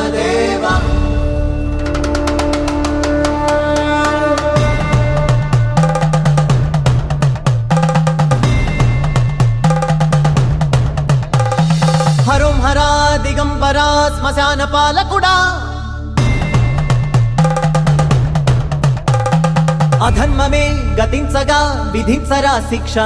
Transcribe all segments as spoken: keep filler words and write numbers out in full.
దేవ హరోం హరా దిగంబరా శ్మశాన పాలకుడా అధర్మమే గతించగా విధించరా శిక్ష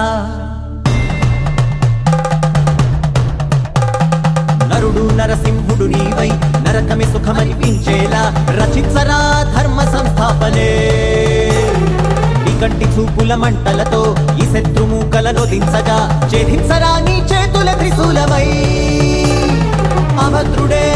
నరుడు నరసింహుడు నీవై నరకమి సుఖమనిపించేలా రచించరా ధర్మ సంస్థాపనే నీ కంటి చూపుల మంటలతో ఈ శత్రుమూకలను దించగా ఛేదించరా నీ చేతుల త్రిశూలమై అభద్రుడే